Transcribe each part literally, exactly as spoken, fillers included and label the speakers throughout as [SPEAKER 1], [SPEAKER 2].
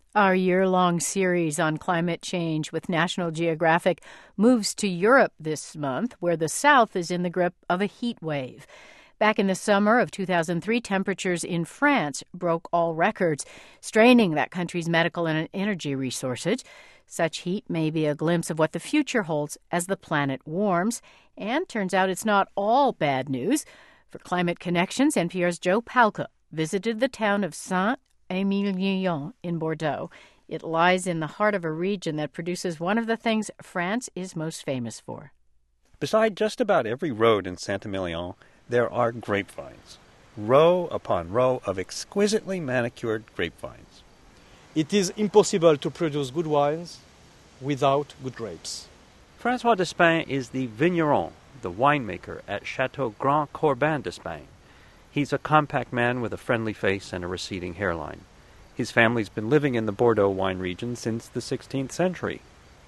[SPEAKER 1] Our year-long series on climate change with National Geographic moves to Europe this month, where the South is in the grip of a heat wave. Back in the summer of two thousand three, temperatures in France broke all records, straining that country's medical and energy resources. Such heat may be a glimpse of what the future holds as the planet warms. And turns out it's not all bad news. For Climate Connections, N P R's Joe Palca visited the town of Saint-Émilion in Bordeaux. It lies in the heart of a region that produces one of the things France is most famous for.
[SPEAKER 2] Beside just about every road in Saint-Émilion, there are grapevines, row upon row of exquisitely manicured grapevines.
[SPEAKER 3] It is impossible to produce good wines without good grapes.
[SPEAKER 2] François Despain is the vigneron, the winemaker at Chateau Grand Corbin d'Espagne. He's a compact man with a friendly face and a receding hairline. His family's been living in the Bordeaux wine region since the sixteenth century.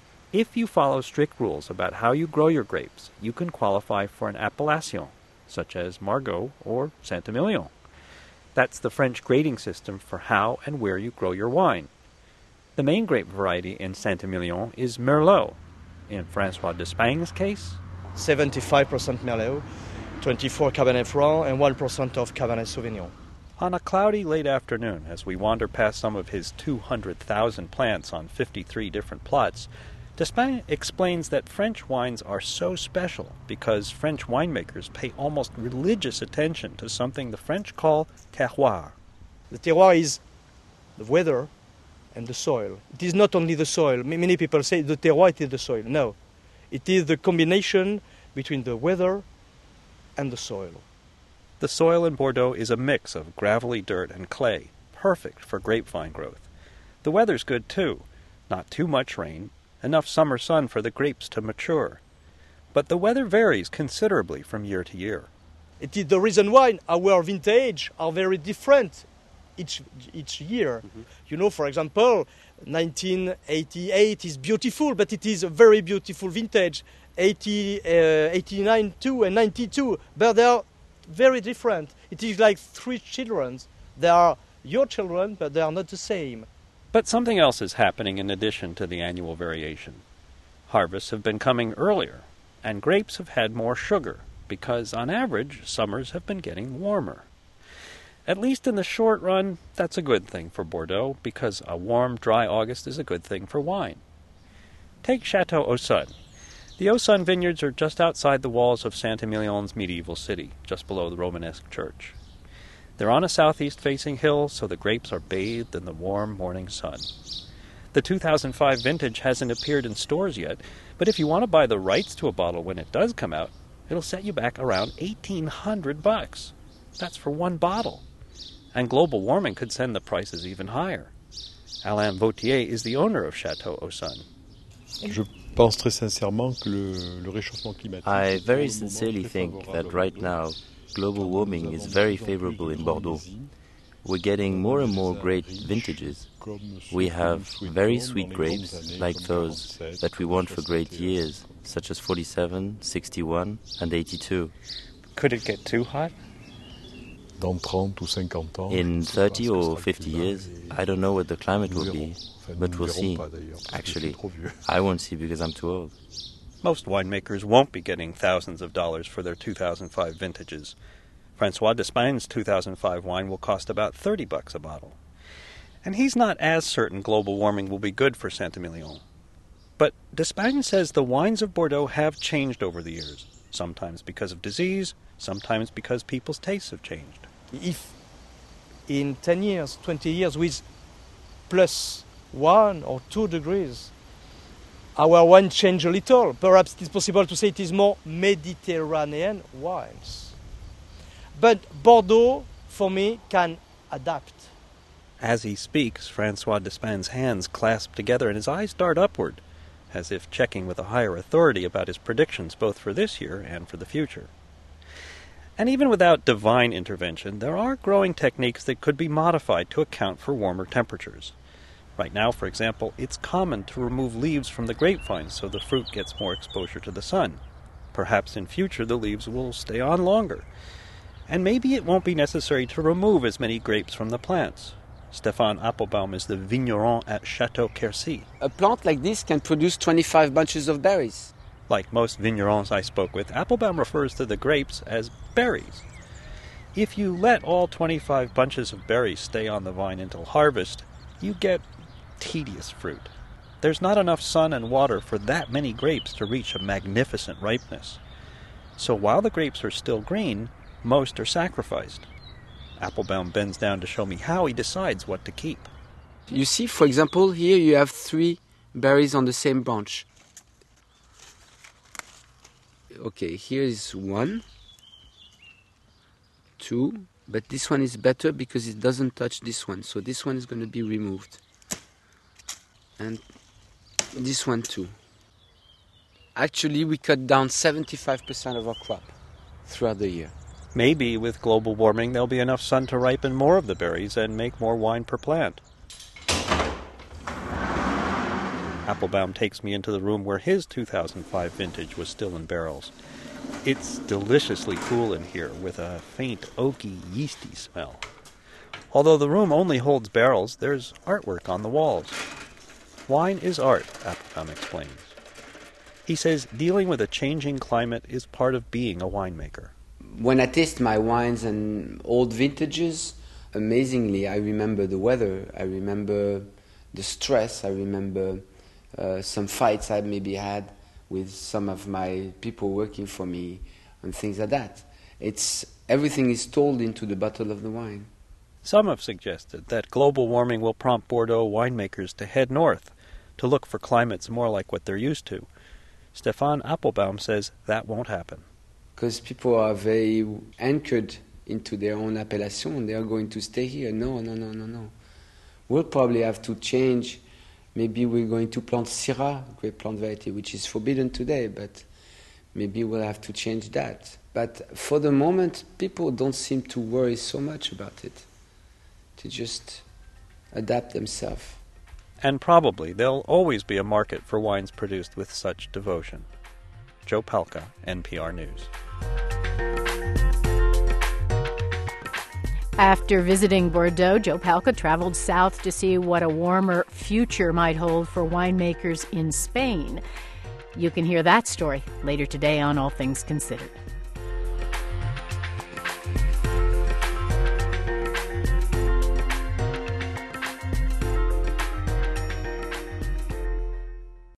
[SPEAKER 2] If you follow strict rules about how you grow your grapes, you can qualify for an appellation, such as Margaux or Saint-Émilion. That's the French grading system for how and where you grow your wine. The main grape variety in Saint-Émilion is Merlot. In François Despain's case,
[SPEAKER 3] seventy-five percent Merlot, twenty-four Cabernet Franc, and one percent of Cabernet Sauvignon.
[SPEAKER 2] On a cloudy late afternoon, as we wander past some of his two hundred thousand plants on fifty-three different plots, Despain explains that French wines are so special because French winemakers pay almost religious attention to something the French call terroir.
[SPEAKER 3] The terroir is the weather and the soil. It is not only the soil. Many people say the terroir is the soil. No, it is the combination between the weather and the soil.
[SPEAKER 2] The soil in Bordeaux is a mix of gravelly dirt and clay, perfect for grapevine growth. The weather's good too. Not too much rain, enough summer sun for the grapes to mature. But the weather varies considerably from year to year.
[SPEAKER 3] It is the reason why our vintage are very different each each year. Mm-hmm. You know, for example, nineteen eighty-eight is beautiful, but it is a very beautiful vintage. eighty, uh, eighty-nine too, and ninety-two, but they are very different. It is like three children. They are your children, but they are not the same.
[SPEAKER 2] But something else is happening in addition to the annual variation. Harvests have been coming earlier, and grapes have had more sugar, because on average, summers have been getting warmer. At least in the short run, that's a good thing for Bordeaux, because a warm, dry August is a good thing for wine. Take Chateau Ausone. The Ausone vineyards are just outside the walls of Saint-Émilion's medieval city, just below the Romanesque church. They're on a southeast-facing hill, so the grapes are bathed in the warm morning sun. The two thousand five vintage hasn't appeared in stores yet, but if you want to buy the rights to a bottle when it does come out, it'll set you back around eighteen hundred bucks. That's for one bottle. And global warming could send the prices even higher. Alain Vautier is the owner of Chateau Ausone.
[SPEAKER 4] I very sincerely think that right now global warming is very favorable in Bordeaux. We're getting more and more great vintages. We have very sweet grapes, like those that we want for great years, such as forty-seven, sixty-one, and eighty-two.
[SPEAKER 2] Could it get too hot?
[SPEAKER 4] In thirty or fifty years, I don't know what the climate will be, but we'll see. Actually, I won't see because I'm too old.
[SPEAKER 2] Most winemakers won't be getting thousands of dollars for their two thousand five vintages. François Despain's two thousand five wine will cost about thirty bucks a bottle. And he's not as certain global warming will be good for Saint-Émilion. But Despain says the wines of Bordeaux have changed over the years, sometimes because of disease, sometimes because people's tastes have changed.
[SPEAKER 3] If in ten years, twenty years, with plus one or two degrees, our wine change a little. Perhaps it is possible to say it is more Mediterranean wines. But Bordeaux, for me, can adapt.
[SPEAKER 2] As he speaks, François Despain's hands clasp together and his eyes dart upward, as if checking with a higher authority about his predictions both for this year and for the future. And even without divine intervention, there are growing techniques that could be modified to account for warmer temperatures. Right now, for example, it's common to remove leaves from the grapevines so the fruit gets more exposure to the sun. Perhaps in future the leaves will stay on longer. And maybe it won't be necessary to remove as many grapes from the plants. Stéphane Appelbaum is the vigneron at Chateau Quercy.
[SPEAKER 5] A plant like this can produce twenty-five bunches of berries.
[SPEAKER 2] Like most vignerons I spoke with, Appelbaum refers to the grapes as berries. If you let all twenty-five bunches of berries stay on the vine until harvest, you get tedious fruit. There's not enough sun and water for that many grapes to reach a magnificent ripeness. So while the grapes are still green, most are sacrificed. Appelbaum bends down to show me how he decides what to keep.
[SPEAKER 5] You see, for example, here you have three berries on the same branch. Okay, here is one, two, but this one is better because it doesn't touch this one, so this one is going to be removed. And this one too. Actually, we cut down seventy-five percent of our crop throughout the year.
[SPEAKER 2] Maybe with global warming there'll be enough sun to ripen more of the berries and make more wine per plant. Appelbaum takes me into the room where his two thousand five vintage was still in barrels. It's deliciously cool in here with a faint oaky, yeasty smell. Although the room only holds barrels, there's artwork on the walls. Wine is art, Appelbaum explains. He says dealing with a changing climate is part of being a winemaker.
[SPEAKER 5] When I taste my wines and old vintages, amazingly, I remember the weather, I remember the stress, I remember uh, some fights I maybe had with some of my people working for me and things like that. It's everything is told into the bottle of the wine.
[SPEAKER 2] Some have suggested that global warming will prompt Bordeaux winemakers to head north, to look for climates more like what they're used to. Stéphane Appelbaum says that won't happen.
[SPEAKER 5] Because people are very anchored into their own appellation and they are going to stay here. No, no, no, no, no. We'll probably have to change. Maybe we're going to plant Syrah, grape plant variety, which is forbidden today, but maybe we'll have to change that. But for the moment, people don't seem to worry so much about it. To just adapt themselves.
[SPEAKER 2] And probably there'll always be a market for wines produced with such devotion. Joe Palca, N P R News.
[SPEAKER 1] After visiting Bordeaux, Joe Palca traveled south to see what a warmer future might hold for winemakers in Spain. You can hear that story later today on All Things Considered.